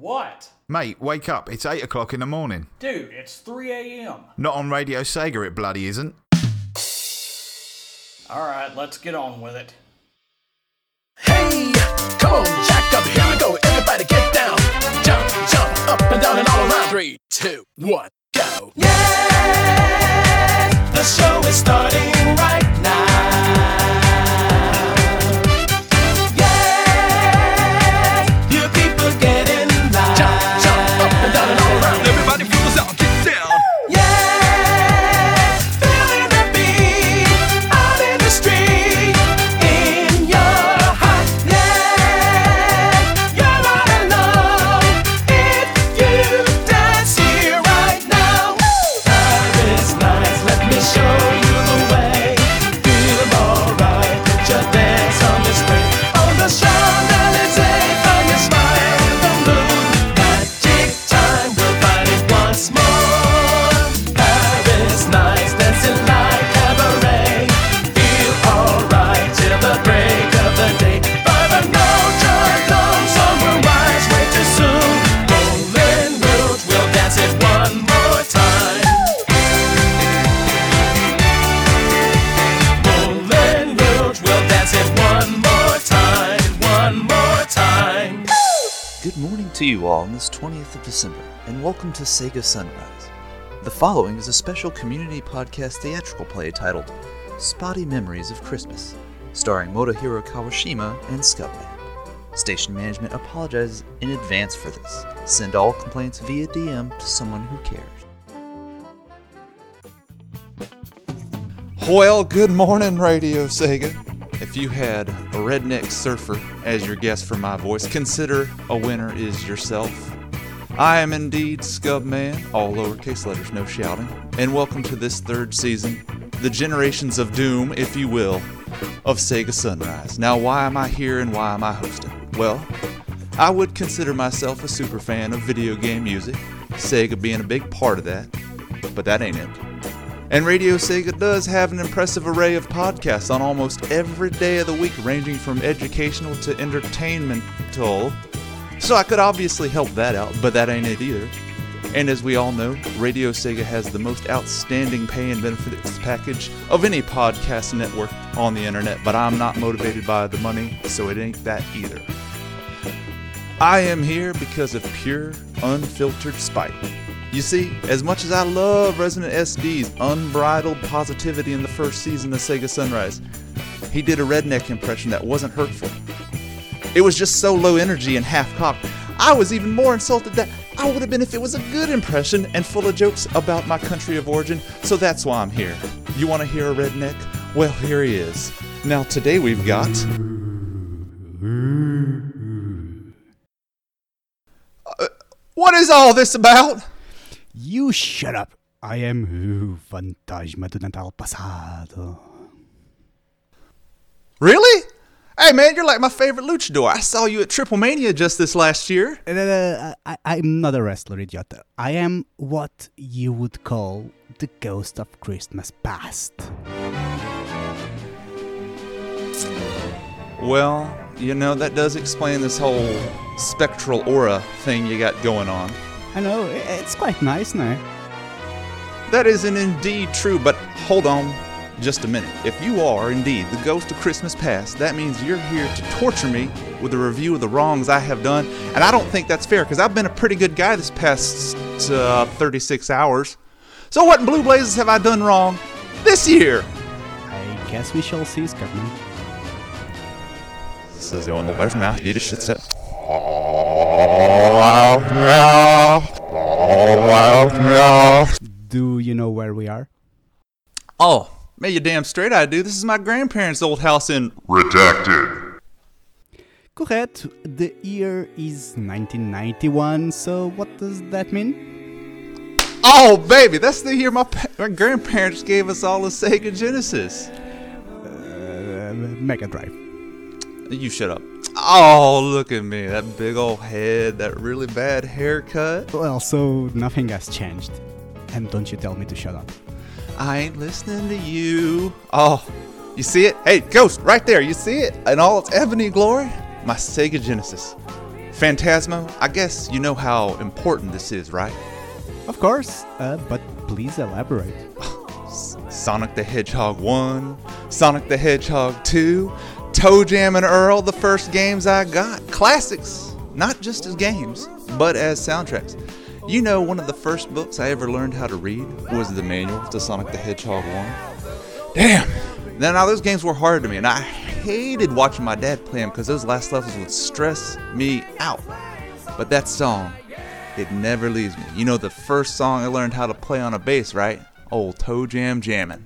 What? Mate, wake up. It's 8 o'clock in the morning. Dude, it's 3 a.m. Not on Radio Sega, it bloody isn't. Alright, let's get on with it. Hey, come on, jack up, here we go. Everybody get down. Jump, jump, up and down and all around. 3, 2, 1, go. Yeah, the show is starting right now. Yeah, you people get in line. Jump, jump, up and down and all around. Everybody feels out, get down. Yeah, feeling the beat out in the street. In your heart, yeah, you're not alone. If you dance here right now, time is nice, let me show you the way. Feel alright, put your dance on display. On the Champs-Élysées, find your smile in the mood. Magic time, we'll find it once more. Paris nice, dancing like cabaret. Feel alright till the break of the day. By the note, joy comes, sun will rise way too soon. Moulin Rouge, we'll dance it one more time. Moulin Rouge, we'll dance it one more time. One more time. Good morning to you all on this 20th of December, and welcome to Sega Sunrise. The following is a special community podcast theatrical play titled Spotty Memories of Christmas, starring Motohiro Kawashima and Scubland. Station management apologizes in advance for this. Send all complaints via DM to someone who cares. Well, good morning, Radio Sega. If you had a redneck surfer as your guest for my voice, consider a winner is yourself. I am indeed Scubman, all lowercase letters, no shouting, and welcome to this third season, the Generations of Doom, if you will, of Sega Sunrise. Now, why am I here and why am I hosting? Well, I would consider myself a super fan of video game music, Sega being a big part of that, but that ain't it. And Radio Sega does have an impressive array of podcasts on almost every day of the week, ranging from educational to entertainmental. So I could obviously help that out, but that ain't it either. And as we all know, Radio Sega has the most outstanding pay and benefits package of any podcast network on the internet, but I'm not motivated by the money, so it ain't that either. I am here because of pure, unfiltered spite. You see, as much as I love Resident SD's unbridled positivity in the first season of Sega Sunrise, he did a redneck impression that wasn't hurtful. It was just so low energy and half-cocked. I was even more insulted that I would have been if it was a good impression and full of jokes about my country of origin, so that's why I'm here. You want to hear a redneck? Well, here he is. Now, today we've got... what is all this about? You shut up. I am Fantasma do Natal Passado. Really? Hey man, you're like my favorite luchador. I saw you at Triple Mania just this last year. I'm not a wrestler, idiot. I am what you would call the ghost of Christmas past. Well, you know, that does explain this whole spectral aura thing you got going on. I know, it's quite nice now. That isn't indeed true, but hold on just a minute. If you are indeed the ghost of Christmas past, that means you're here to torture me with a review of the wrongs I have done, and I don't think that's fair, because I've been a pretty good guy this past 36 hours. So what in Blue Blazes have I done wrong this year? I guess we shall see, Scubman. Do you know where we are? Oh, man, you damn straight I do. This is my grandparents' old house in... Redacted. Correct. The year is 1991, so what does that mean? Oh, baby, that's the year my grandparents gave us all a Sega Genesis. Mega Drive. You shut up. Oh, look at me. That big old head, that really bad haircut. Well, so nothing has changed. And don't you tell me to shut up. I ain't listening to you. Oh, you see it? Hey, Ghost, right there. You see it? In all its ebony glory? My Sega Genesis. Phantasmo, I guess you know how important this is, right? Of course, but please elaborate. Sonic the Hedgehog 1, Sonic the Hedgehog 2, Toe Jam and Earl, the first games I got. Classics, not just as games, but as soundtracks. You know, one of the first books I ever learned how to read was the manual to Sonic the Hedgehog 1. Damn! Now those games were hard to me, and I hated watching my dad play them because those last levels would stress me out. But that song, it never leaves me. You know the first song I learned how to play on a bass, right? Old Toe Jam Jammin'.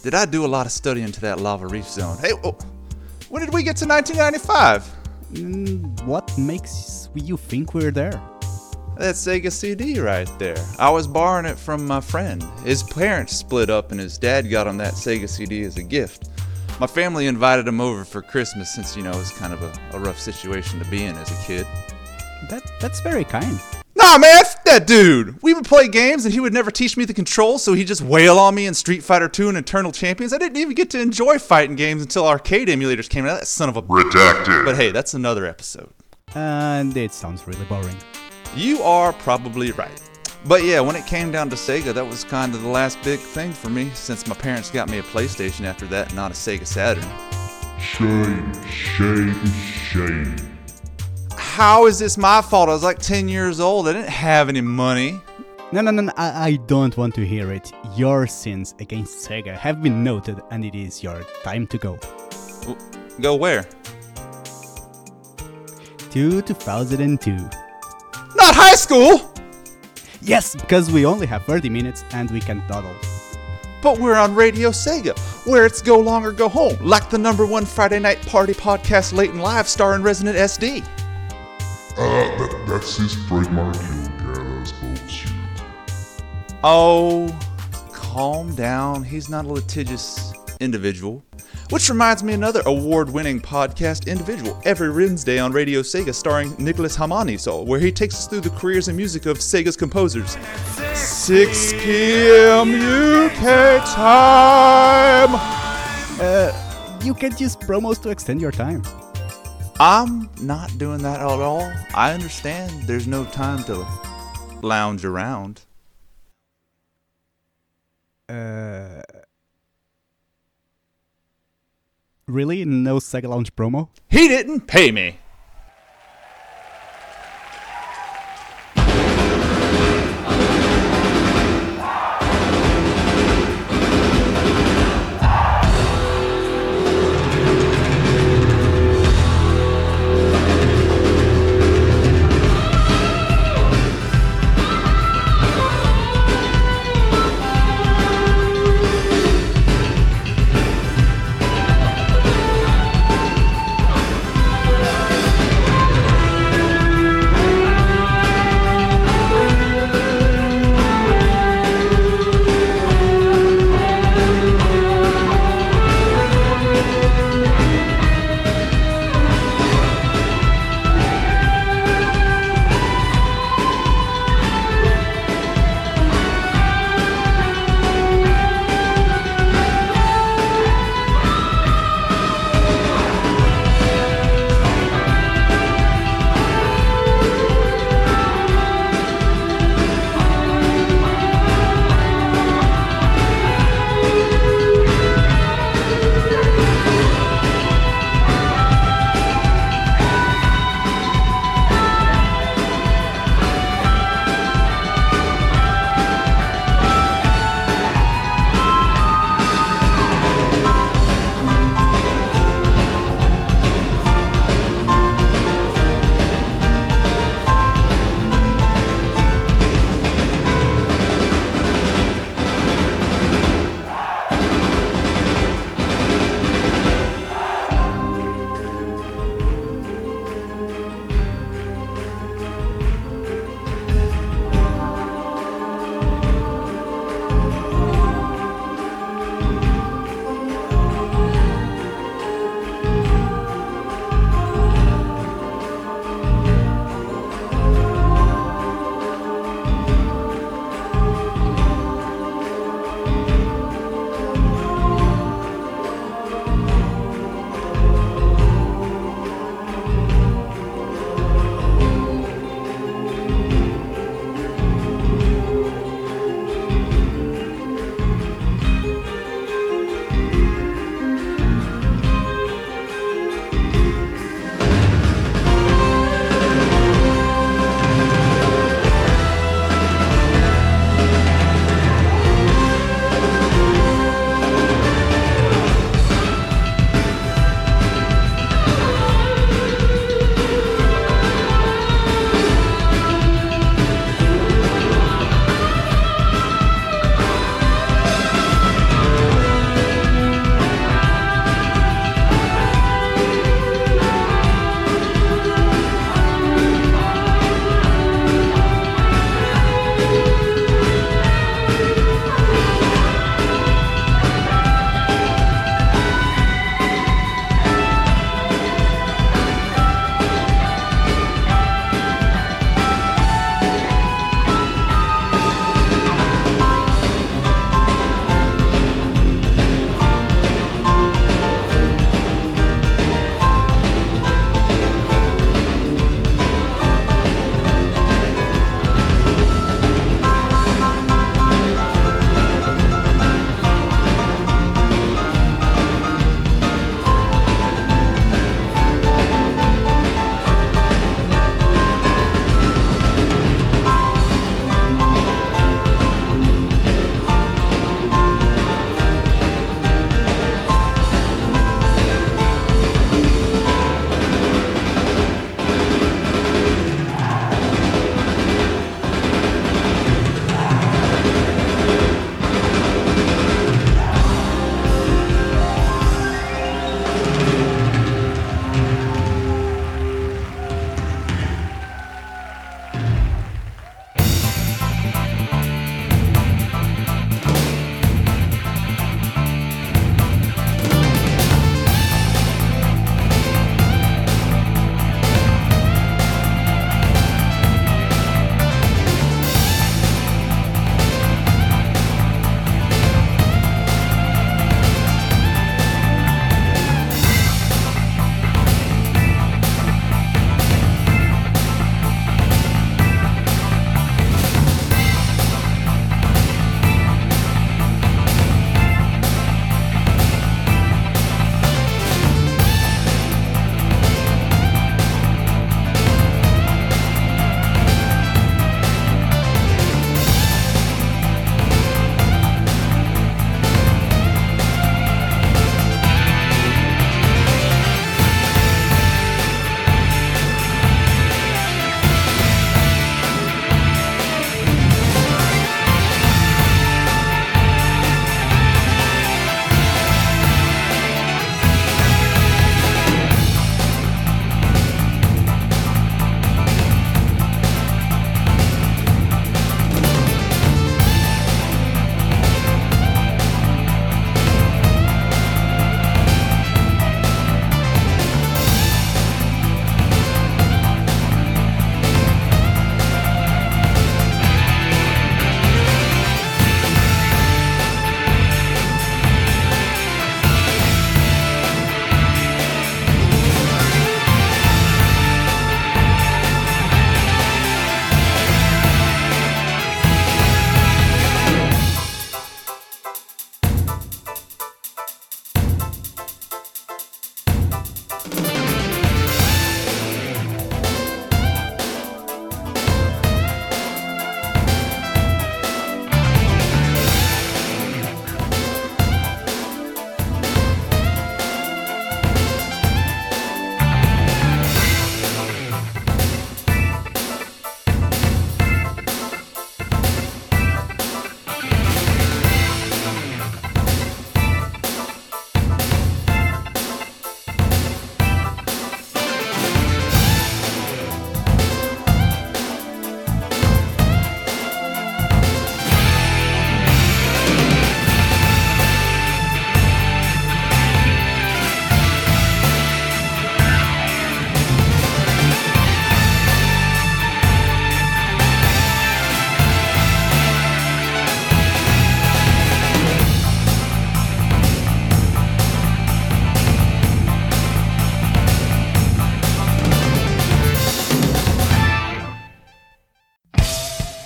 did I do a lot of studying into that Lava Reef Zone. Hey, when did we get to 1995? What makes you think we're there? That Sega CD right there. I was borrowing it from my friend. His parents split up and his dad got him that Sega CD as a gift. My family invited him over for Christmas since, it was kind of a rough situation to be in as a kid. That's very kind. Nah, man, f that dude. We would play games and he would never teach me the controls, so he'd just wail on me in Street Fighter 2 and Eternal Champions. I didn't even get to enjoy fighting games until arcade emulators came out. That son of a... Redacted. But hey, that's another episode. And it sounds really boring. You are probably right. But yeah, when it came down to Sega, that was kind of the last big thing for me, since my parents got me a PlayStation after that, not a Sega Saturn. Shame. How is this my fault? I was like 10 years old. I didn't have any money. No, I don't want to hear it. Your sins against Sega have been noted, and it is your time to go. Go where? To 2002. Not high school! Yes, because we only have 30 minutes and we can dawdle. But we're on Radio Sega, where it's go long or go home, like the #1 Friday night party podcast late and live starring Resident SD. That's his trademark. He'll get us both sued. Oh, calm down. He's not a litigious individual. Which reminds me another award-winning podcast individual, every Wednesday on Radio Sega, starring Nicholas Hamaniso, where he takes us through the careers and music of Sega's composers. 6 p.m. UK time! You can use promos to extend your time. I'm not doing that at all. I understand there's no time to lounge around. Really? No Sega Lounge promo? He didn't pay me.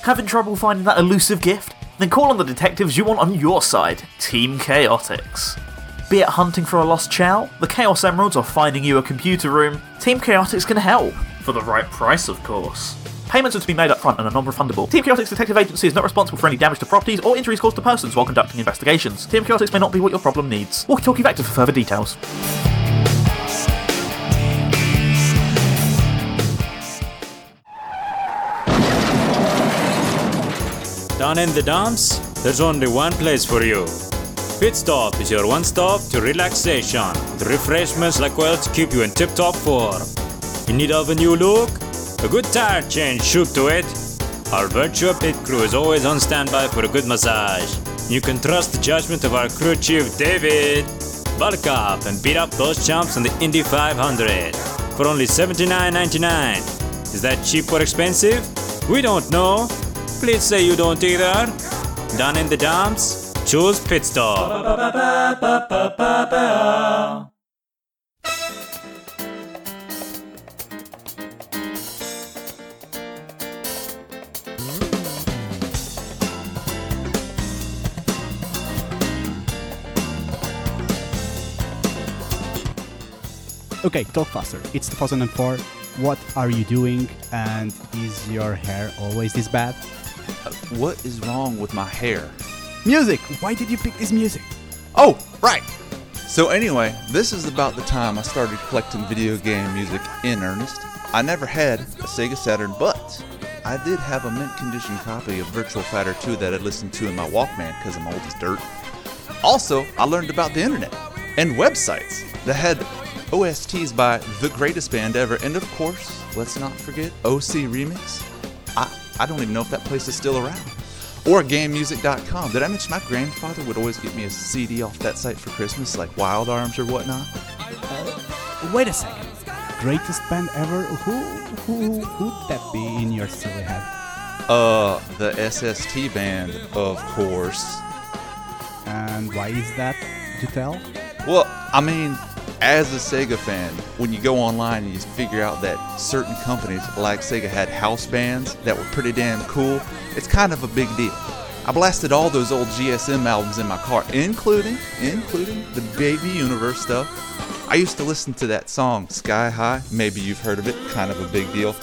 Having trouble finding that elusive gift? Then call on the detectives you want on your side, Team Chaotix. Be it hunting for a lost chow, the Chaos Emeralds, or finding you a computer room, Team Chaotix can help. For the right price, of course. Payments are to be made up front and are non-refundable. Team Chaotix Detective Agency is not responsible for any damage to properties or injuries caused to persons while conducting investigations. Team Chaotix may not be what your problem needs. Walkie-talkie Vector for further details. Down in the dumps, there's only one place for you. Pit Stop is your one stop to relaxation, with refreshments like oil to keep you in tip-top form. In need of a new look? A good tire change should do it. Our virtual pit crew is always on standby for a good massage. You can trust the judgment of our crew chief, David. Bulk up and beat up those chumps in the Indy 500 for only $79.99. Is that cheap or expensive? We don't know. Please say you don't either. Down in the dumps, choose Pit Stop. Okay, talk faster. It's 2004. What are you doing? And is your hair always this bad? What is wrong with my hair? Music! Why did you pick this music? Oh, right! So anyway, this is about the time I started collecting video game music in earnest. I never had a Sega Saturn, but I did have a mint condition copy of Virtual Fighter 2 that I'd listened to in my Walkman because I'm old as dirt. Also, I learned about the internet and websites that had OSTs by the greatest band ever, and of course, let's not forget OC Remix. I don't even know if that place is still around. Or GameMusic.com. Did I mention my grandfather would always get me a CD off that site for Christmas, like Wild Arms or whatnot? Wait a second. Greatest band ever? Who would that be in your silly head? The SST Band, of course. And why is that? To tell? Well, I mean, as a Sega fan, when you go online and you figure out that certain companies like Sega had house bands that were pretty damn cool, it's kind of a big deal. I blasted all those old GSM albums in my car, including the Baby Universe stuff. I used to listen to that song, Sky High, maybe you've heard of it, kind of a big deal,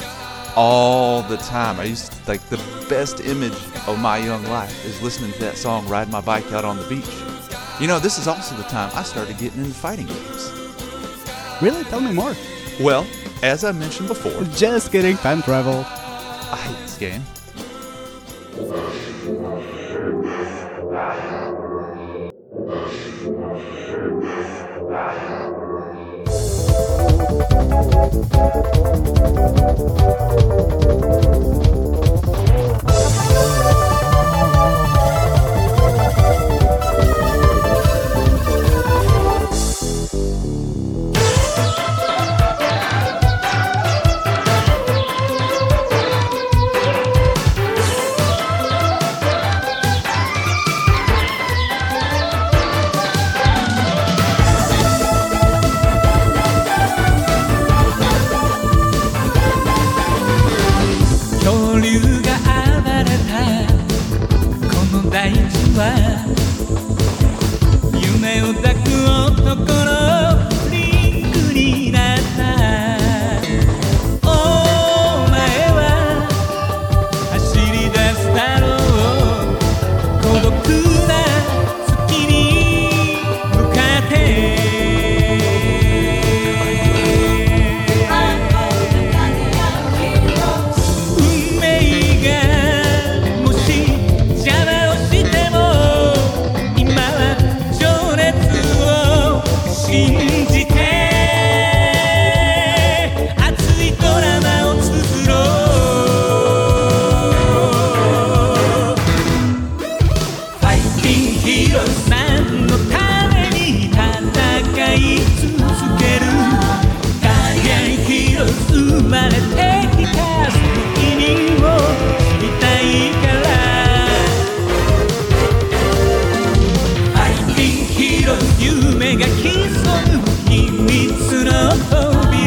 all the time. I used to, like, the best image of my young life is listening to that song, riding my bike out on the beach. You know, this is also the time I started getting into fighting games. Really? Tell me more. Well, as I mentioned before... Just kidding, time travel. I hate this game.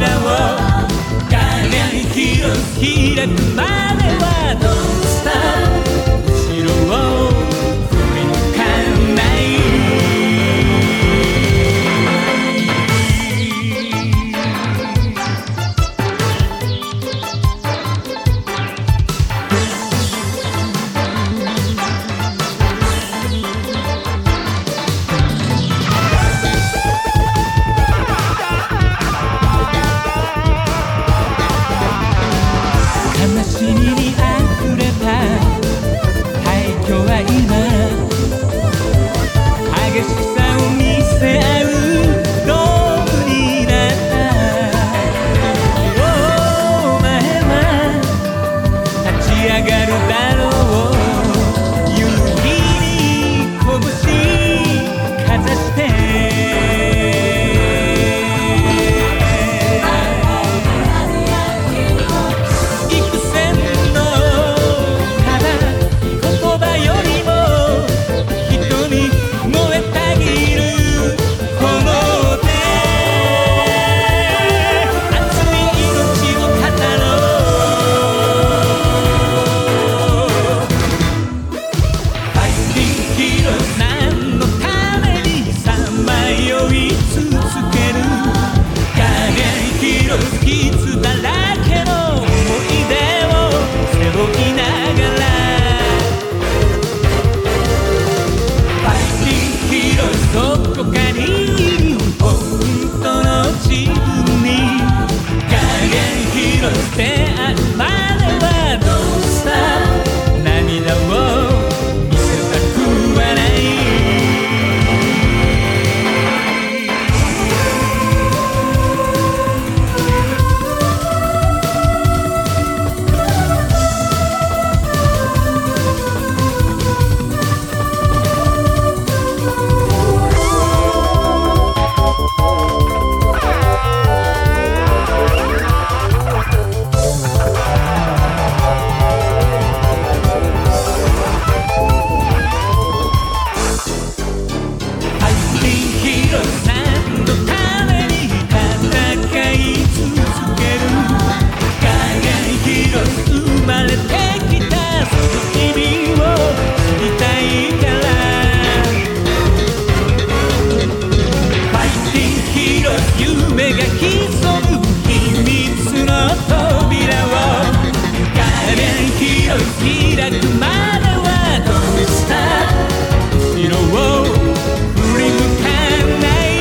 Don't stop 潜む秘密の扉を画面開くまではどうした後ろを振り向かない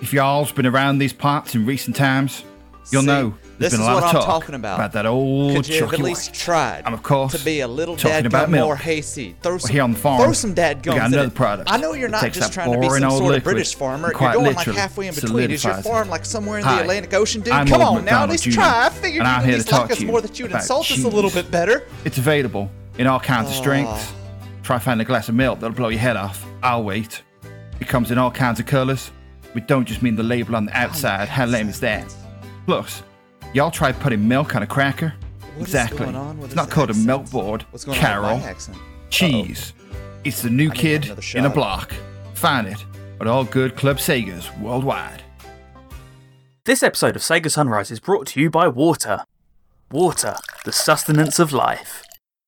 if y'all's been around these parts in recent times, you'll See, know there's this been a is lot what of I'm talk talking about. that old Could you have chalky at least white. tried And of course, to be a little talking about dadgum milk. more hayseed? Throw some, Here on the farm, throw some dadgums we got in another it. product. I know you're not Takes just that trying to be boring some old sort of liquid British farmer. and You're quite going like literally halfway in between. Is your solidifies it. farm like somewhere in Hi, the Atlantic Ocean, dude? I'm Come Old on now, at MacDonald least Jr., try. I figured and I'm you'd here at to least talk like us to you more that you'd about insult us a little cheese. bit better. It's available in all kinds of strengths. Try finding a glass of milk that'll blow your head off. I'll wait. It comes in all kinds of colours. We don't just mean the label on the outside. How lame is that? Plus, y'all try putting milk on a cracker? What is Exactly. going on with It's this not called accent? a milk board. What's going on with Carol. my accent? Cheese. It's the new I need kid another in a shot. block. Find it at all good Club Segas worldwide. This episode of Sega Sunrise is brought to you by water. Water, the sustenance of life.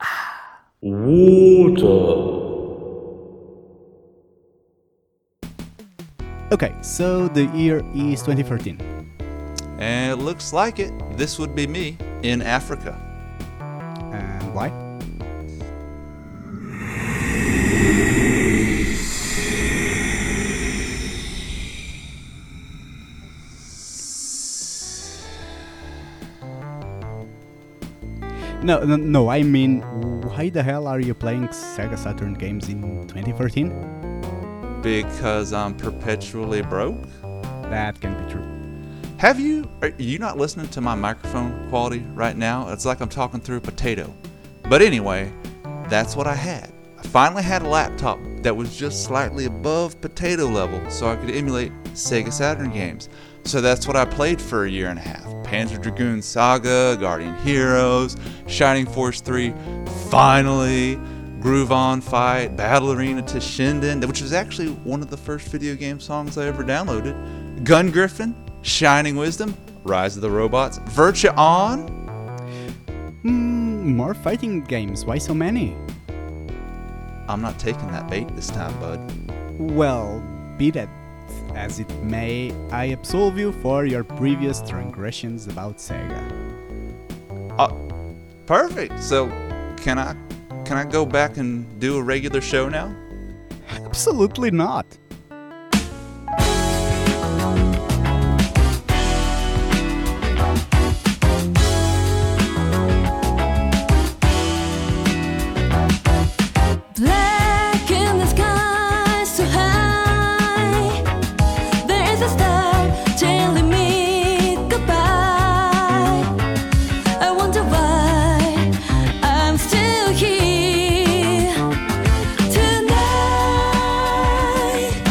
Okay, so the year is 2013. And it looks like it. This would be me in Africa. And why? No, I mean, why the hell are you playing Sega Saturn games in 2013? Because I'm perpetually broke. That can be true. Are you not listening to my microphone quality right now? It's like I'm talking through a potato. But anyway, that's what I had. I finally had a laptop that was just slightly above potato level so I could emulate Sega Saturn games. So that's what I played for a year and a half. Panzer Dragoon Saga, Guardian Heroes, Shining Force 3, finally, Groove On Fight, Battle Arena to Shinden, which was actually one of the first video game songs I ever downloaded. Gun Griffin, Shining Wisdom, Rise of the Robots, Virtua On. More fighting games, why so many? I'm not taking that bait this time, bud. Well, be that as it may, I absolve you for your previous transgressions about Sega. Perfect. So, can I go back and do a regular show now? Absolutely not. Black in the sky, so high. There is a star telling me goodbye. I wonder why I'm still here tonight.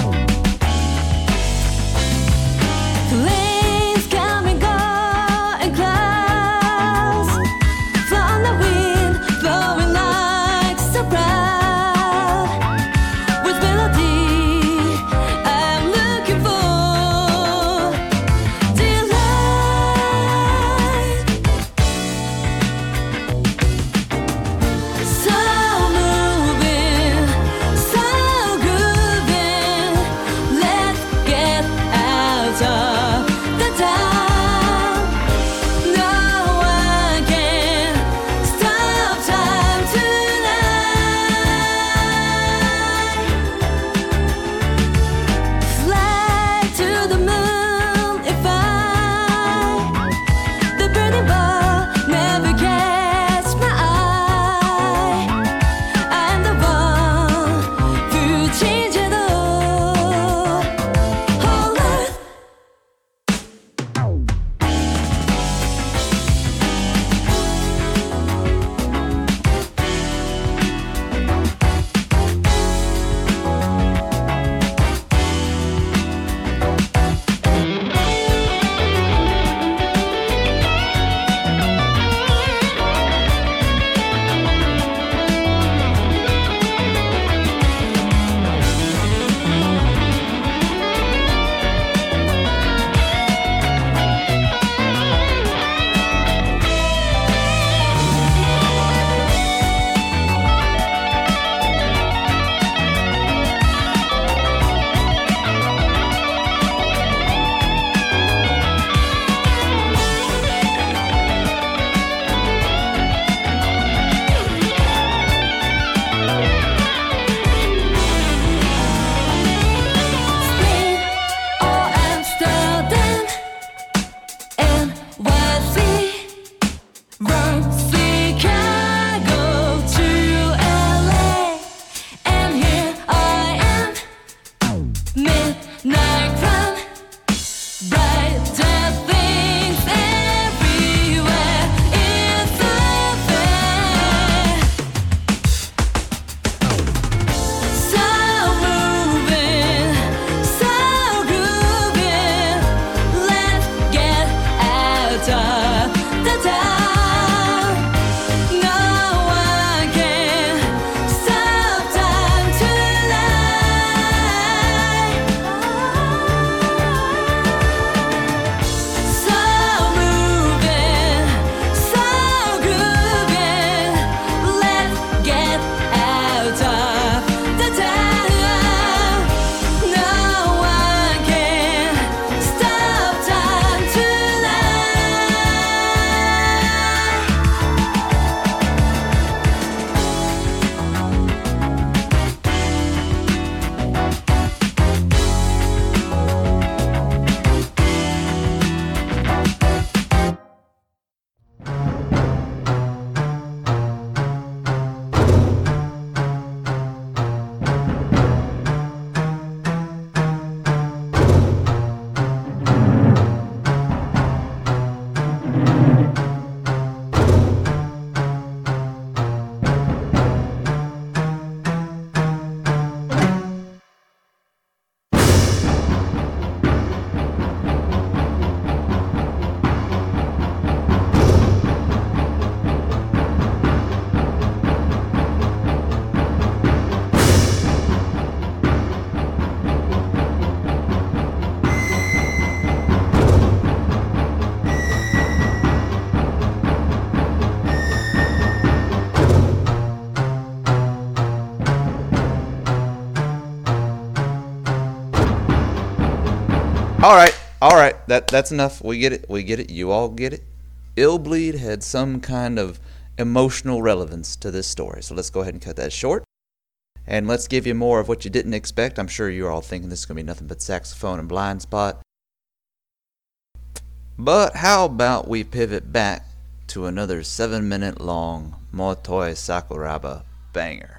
All right. That's enough. We get it. You all get it. Illbleed had some kind of emotional relevance to this story. So let's go ahead and cut that short. And let's give you more of what you didn't expect. I'm sure you're all thinking this is going to be nothing but saxophone and blind spot. But how about we pivot back to another 7-minute long Motoi Sakuraba banger.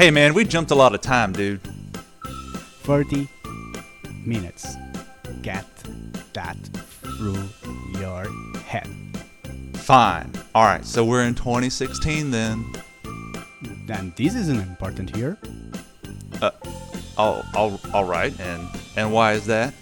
Hey man, we jumped a lot of time, dude. 30 minutes. Get that through your head. Fine. Alright, so we're in 2016 then. And this isn't important here. Alright, and why is that?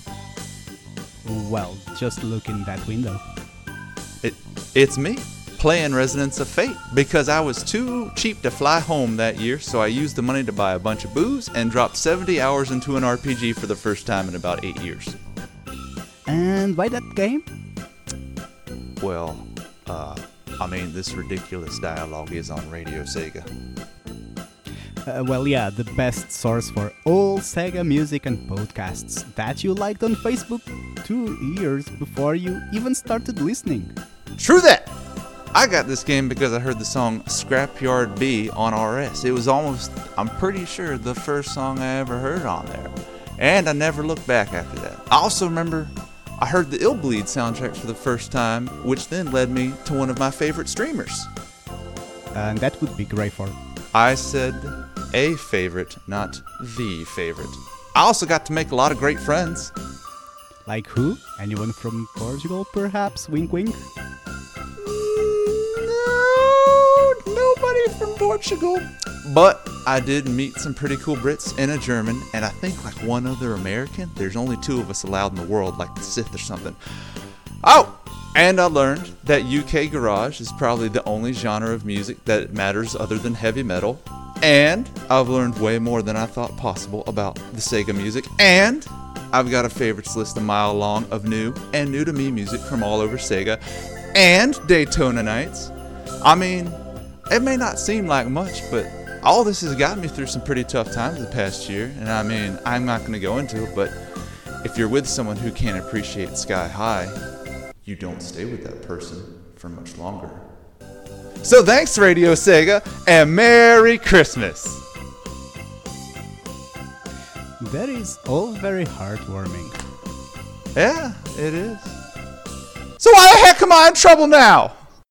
Well, just look in that window. It's me, playing Resonance of Fate, because I was too cheap to fly home that year, so I used the money to buy a bunch of booze and dropped 70 hours into an RPG for the first time in about 8 years. And why that game? Well, this ridiculous dialogue is on Radio Sega. Well, yeah, the best source for all Sega music and podcasts that you liked on Facebook 2 years before you even started listening. True that! I got this game because I heard the song Scrapyard B on RS. It was almost, I'm pretty sure, the first song I ever heard on there. And I never looked back after that. I also remember I heard the Ill Bleed soundtrack for the first time, which then led me to one of my favorite streamers. And that would be great for... I said a favorite, not the favorite. I also got to make a lot of great friends. Like who? Anyone from Portugal, perhaps? Wink wink? No, nobody from Portugal. But I did meet some pretty cool Brits and a German, and I think like one other American. There's only 2 of us allowed in the world, like the Sith or something. Oh! And I learned that UK garage is probably the only genre of music that matters other than heavy metal. And I've learned way more than I thought possible about the Sega music. And I've got a favorites list a mile long of new and new to me music from all over Sega. And Daytona Nights. I mean, it may not seem like much, but all this has gotten me through some pretty tough times the past year. And I mean, I'm not going to go into it, but if you're with someone who can't appreciate Sky High, you don't stay with that person for much longer. So thanks, Radio Sega, and Merry Christmas! That is all very heartwarming. Yeah, it is. So why the heck am I in trouble now?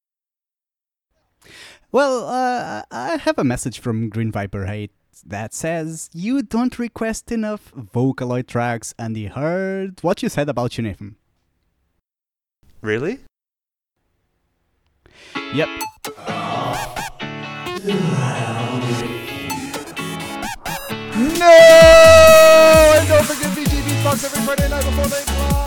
Well, I have a message from Green Viper 8 that says you don't request enough Vocaloid tracks, and he heard what you said about you, Nathan. Really? Yep. No! And don't forget VG Beatbox every Friday night before they fly!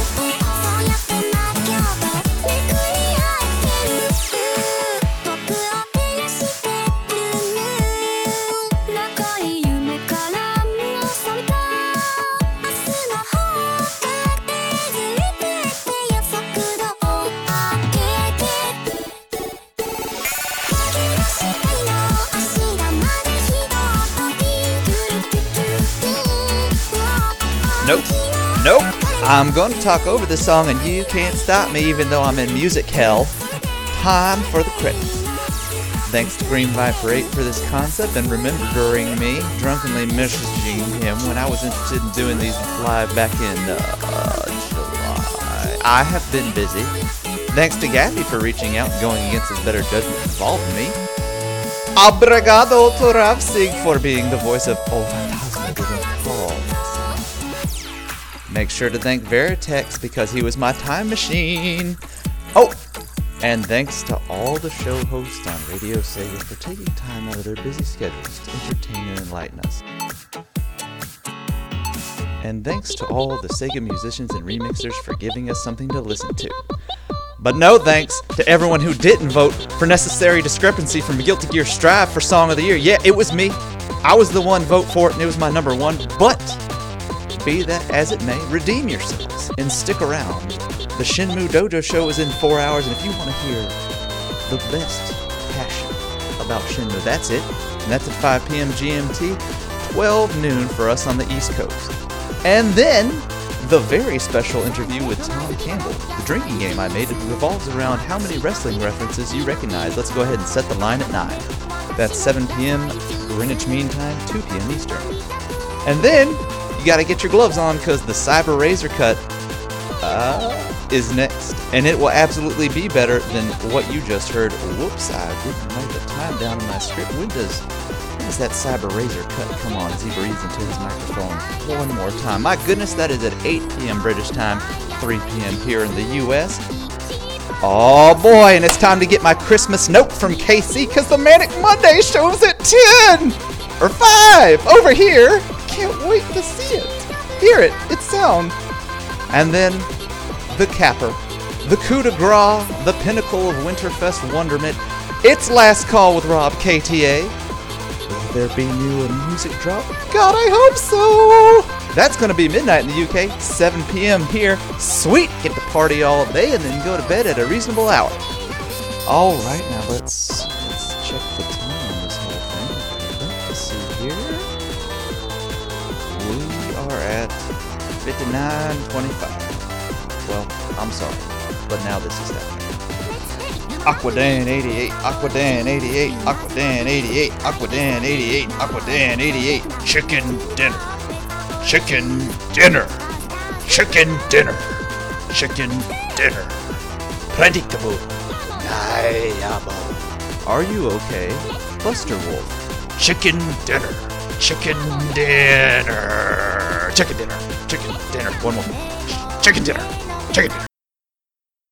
Nope. I'm going to talk over this song and you can't stop me even though I'm in music hell. Time for the credits. Thanks to Green Viper 8 for this concept and remembering me drunkenly messaging him when I was interested in doing these live back in July. I have been busy. Thanks to Gaffy for reaching out and going against his better judgment involving me. Obrigado to Ravsig for being the voice of O Fantasma de Paul. Make sure to thank Veritex because he was my time machine. Oh, and thanks to all the show hosts on Radio Sega for taking time out of their busy schedules to entertain and enlighten us. And thanks to all the Sega musicians and remixers for giving us something to listen to. But no thanks to everyone who didn't vote for Necessary Discrepancy from Guilty Gear Strive for Song of the Year. Yeah, it was me. I was the one vote for it and it was my number one. But be that as it may, redeem yourselves and stick around. The Shenmue Dojo show is in 4 hours, and if you want to hear the best passion about Shenmue, that's it. And that's at 5 p.m. GMT, 12 noon for us on the East Coast. And then, the very special interview with Tom Campbell. The drinking game I made revolves around how many wrestling references you recognize. Let's go ahead and set the line at 9. That's 7 p.m. Greenwich Mean Time, 2 p.m. Eastern. And then, you gotta get your gloves on because the Cyber Razor Cut is next. And it will absolutely be better than what you just heard. Whoops, I didn't write the time down in my script. When does that Cyber Razor Cut come on as he breathes into his microphone one more time? My goodness, that is at 8 p.m. British time, 3 p.m. here in the U.S. Oh boy, and it's time to get my Christmas note from KC because the Manic Monday show's at 10! Or 5! Over here! Can't wait to see it! Hear it! It's sound! And then, the capper, the coup de grace, the pinnacle of Winterfest wonderment. It's Last Call with Rob KTA. Will there be new music drop? God, I hope so! That's gonna be midnight in the UK, 7 p.m. here. Sweet! Get to party all day and then go to bed at a reasonable hour. Alright, now let's check the time on this whole thing. Let's see here. We are at 59:25. Well, I'm sorry, but now this is happening. Aquadan 88, Aquadan 88, Aquadan 88, Aquadan 88, Aquadan 88. Chicken dinner. Chicken dinner. Chicken dinner. Chicken dinner. Plenty kaboom. Nayabo. Are you okay, Buster Wolf? Chicken dinner. Chicken dinner. Chicken dinner. Chicken dinner. One more. Chicken dinner. Chicken dinner.